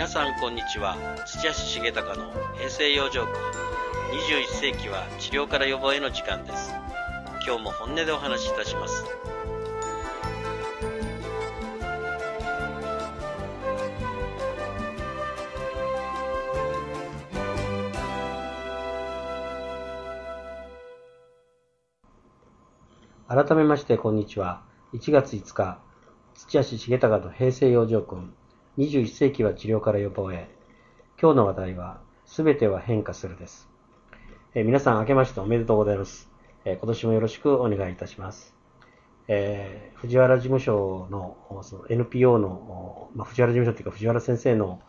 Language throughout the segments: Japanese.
皆さんこんにちは。土屋重隆の平成養生訓。21世紀は治療から予防への時間です。今日も本音でお話しいたします。 改めましてこんにちは。1月5日、土屋重隆の平成養生訓。21世紀は治療から予防へ。今日の話題は、すべては変化するです。皆さん明けましておめでとうございます。今年もよろしくお願いいたします。藤原事務所の、その NPO の、藤原事務所というか藤原先生の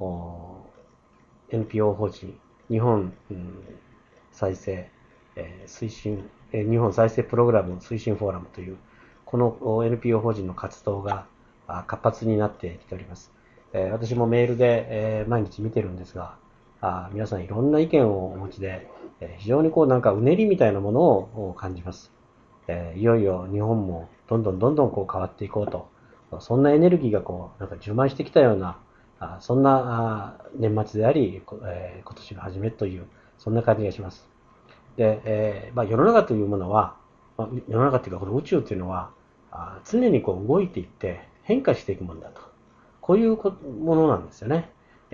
NPO 法人、日本、再生、推進、日本再生プログラム推進フォーラムという、この NPO 法人の活動が活発になってきております。私もメールで毎日見てるんですが、皆さんいろんな意見をお持ちで、非常になんかうねりみたいなものを感じます。いよいよ日本もどんどん変わっていこうと、そんなエネルギーがなんか充満してきたような、そんな年末であり、今年の初めという、そんな感じがします。で、世の中というものは、世の中というかこの宇宙というのは、常に動いていって変化していくものだと。こういうものなんですよね。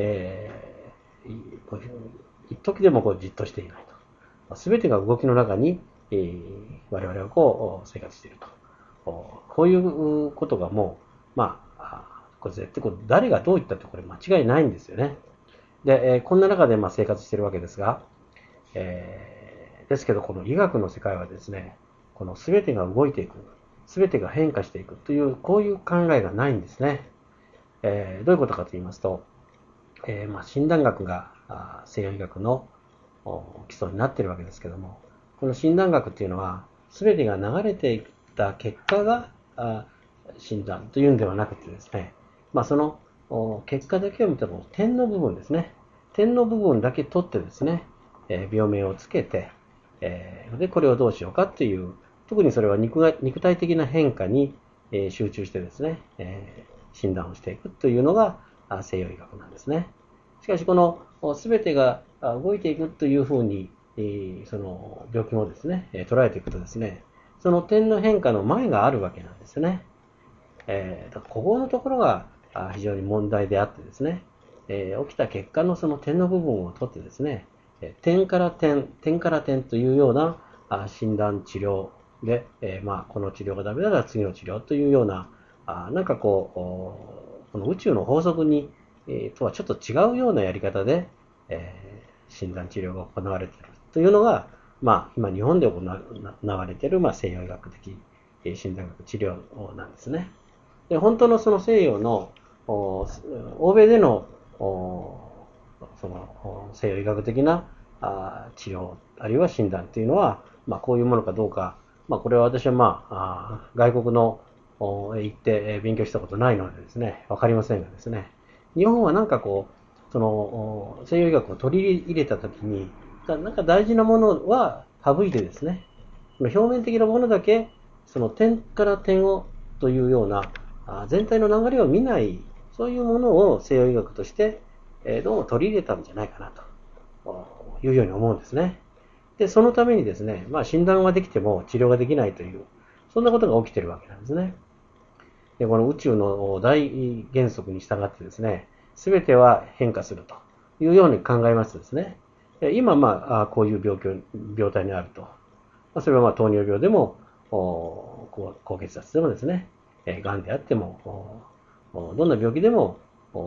一時でもじっとしていないと。すべてが動きの中に、我々は生活していると。こういうことがもう、これ絶対誰がどう言ったってこれ間違いないんですよね。で、こんな中で生活しているわけですが、ですけどこの医学の世界はですね、この全てが動いていく、全てが変化していくという、こういう考えがないんですね。どういうことかと言いますと、診断学が西洋医学の基礎になっているわけですけども、この診断学っていうのは全てが流れていった結果が診断というんではなくてですね、その結果だけを見たら点の部分ですね、点の部分だけ取ってですね、病名をつけて、でこれをどうしようかっていう、特にそれは肉体的な変化に集中してですね、診断をしていくというのが西洋医学なんですね。しかしこの全てが動いていくというふうにその病気をですね捉えていくとですね、その点の変化の前があるわけなんですね。だからここのところが非常に問題であってですね、起きた結果のその点の部分を取ってですね、点から点というような診断治療で、この治療がダメなら次の治療というような、なんかこの宇宙の法則に、とはちょっと違うようなやり方で、診断治療が行われているというのが、今日本で行われている、西洋医学的診断学治療なんですね。で、本当のその西洋の欧米でのその西洋医学的な治療あるいは診断というのは、こういうものかどうか、これは私は外国のへ行って勉強したことないのでですね、わかりませんがですね、日本はなんかその西洋医学を取り入れたときに、なんか大事なものは省いてですね、表面的なものだけ、その点から点をというような全体の流れを見ない、そういうものを西洋医学としてどうも取り入れたんじゃないかなというように思うんですね。で、そのためにですね、診断はできても治療ができないという、そんなことが起きているわけなんですね。で、この宇宙の大原則に従ってですね、すべては変化するというように考えますとですね、今、こういう病態にあると。それは糖尿病でも、高血圧でもですね、癌であっても、どんな病気でも、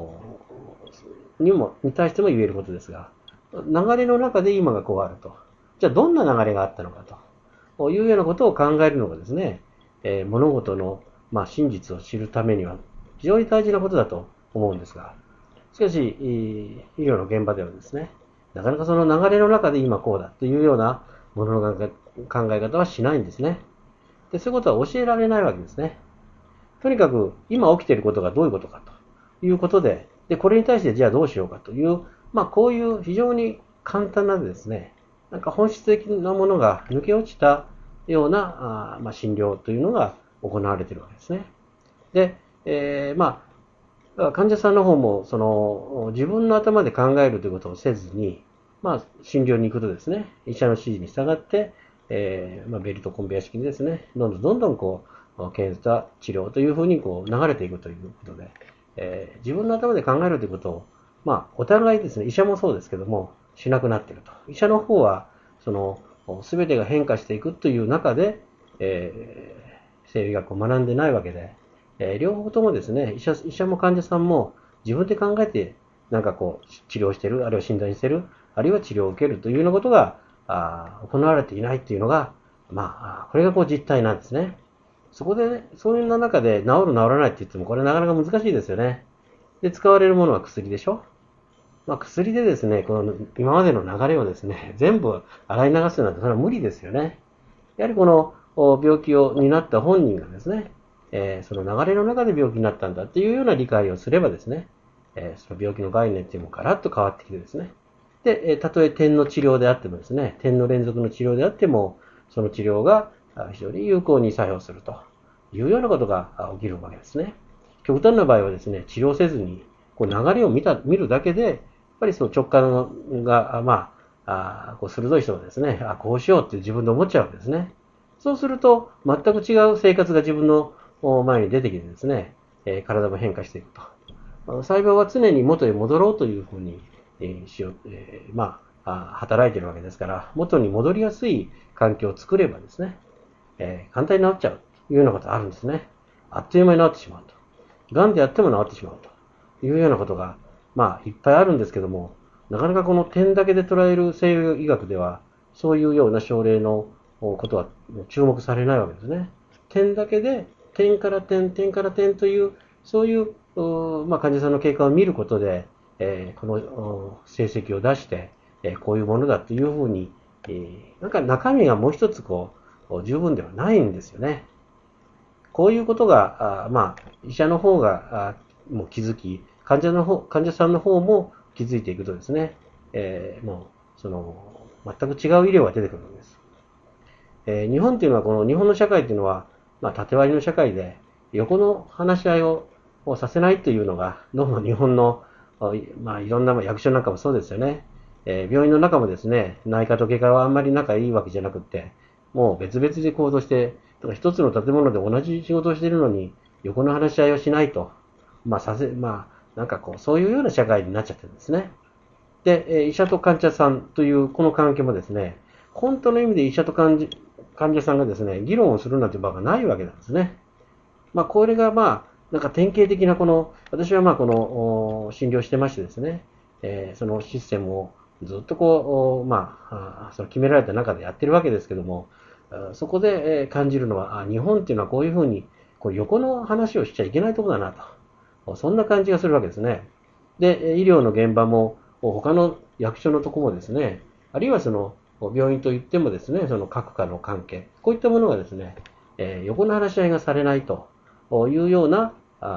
に対しても言えることですが、流れの中で今がこうあると。じゃあどんな流れがあったのかというようなことを考えるのがですね、物事の真実を知るためには非常に大事なことだと思うんですが、しかし、医療の現場ではですね、なかなかその流れの中で今こうだというようなものの考え方はしないんですね。で、そういうことは教えられないわけですね。とにかく今起きていることがどういうことかということで、これに対してじゃあどうしようかという、こういう非常に簡単なですね、なんか本質的なものが抜け落ちたような診療というのが行われているわけですね。で、 患者さんの方も、自分の頭で考えるということをせずに、診療に行くとですね、医者の指示に従って、ベルトコンベヤ式にですね、どんどん検査、治療というふうに流れていくということで、自分の頭で考えるということを、お互いですね、医者もそうですけども、しなくなっていると。医者の方は、すべてが変化していくという中で、西洋医学を学んでないわけで、両方ともですね、医者も患者さんも自分で考えて、治療している、あるいは診断している、あるいは治療を受けるというようなことが行われていないというのが、これが実態なんですね。そこでね、そういう中で治る治らないって言っても、これなかなか難しいですよね。で、使われるものは薬でしょ。薬でですね、今までの流れをですね、全部洗い流すなんて、それは無理ですよね。やはりこの病気になった本人がですね、その流れの中で病気になったんだっていうような理解をすればですね、その病気の概念っていうのもガラッと変わってきてですね、で、たとえ点の治療であってもですね、点の連続の治療であっても、その治療が非常に有効に作用するというようなことが起きるわけですね。極端な場合はですね、治療せずに流れを見るだけで、やっぱりその直感が、鋭い人がですね、こうしようって自分で思っちゃうわけですね。そうすると、全く違う生活が自分の前に出てきてですね、体も変化していくと。細胞は常に元へ戻ろうというふうに、働いているわけですから、元に戻りやすい環境を作ればですね、簡単に治っちゃうというようなことがあるんですね。あっという間に治ってしまうと。癌であっても治ってしまうというようなことが、いっぱいあるんですけども、なかなかこの点だけで捉える西洋医学では、そういうような症例のことは注目されないわけですね。点だけで、点から点という、そういう、患者さんの経過を見ることで、この成績を出して、こういうものだというふうに、中身がもう一つ十分ではないんですよね。こういうことが、医者の方がもう気づき、患者さんの方も気づいていくとですね、全く違う医療が出てくるんです。日本というのは、日本の社会というのは、縦割りの社会で、横の話し合いをさせないというのが、どうも日本の、いろんな役所なんかもそうですよね。病院の中もですね、内科と外科はあんまり仲いいわけじゃなくって、もう別々で行動して、一つの建物で同じ仕事をしているのに、横の話し合いをしないと、そういうような社会になっちゃってるんですね。で、医者と患者さんというこの関係もですね、本当の意味で医者と患者さんがですね、議論をするなんて場がないわけなんですね。これが典型的な私は診療してましてですね、そのシステムをずっとその決められた中でやってるわけですけども、そこで感じるのは、日本っていうのはこういうふうに、横の話をしちゃいけないところだなと。そんな感じがするわけですね。で、医療の現場も、他の役所のところもですね、あるいはその病院といってもですね、その各科の関係、こういったものがですね、横の話し合いがされないというような、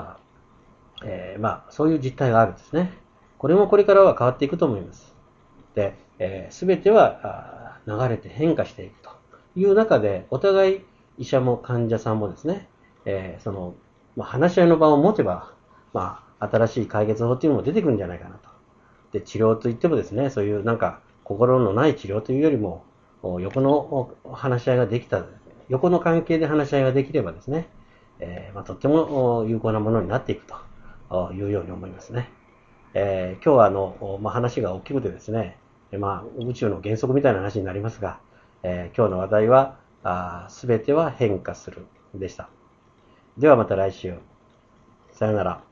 そういう実態があるんですね。これもこれからは変わっていくと思います。で、すべては流れて変化していくという中で、お互い医者も患者さんもですね、話し合いの場を持てば、新しい解決法というのも出てくるんじゃないかなと。で、治療といってもですね、そういう心のない治療というよりも、横の話し合いができた、横の関係で話し合いができればですね、とっても有効なものになっていくというように思いますね。今日は話が大きくてですね、宇宙の原則みたいな話になりますが、今日の話題は、すべては変化するでした。ではまた来週。さよなら。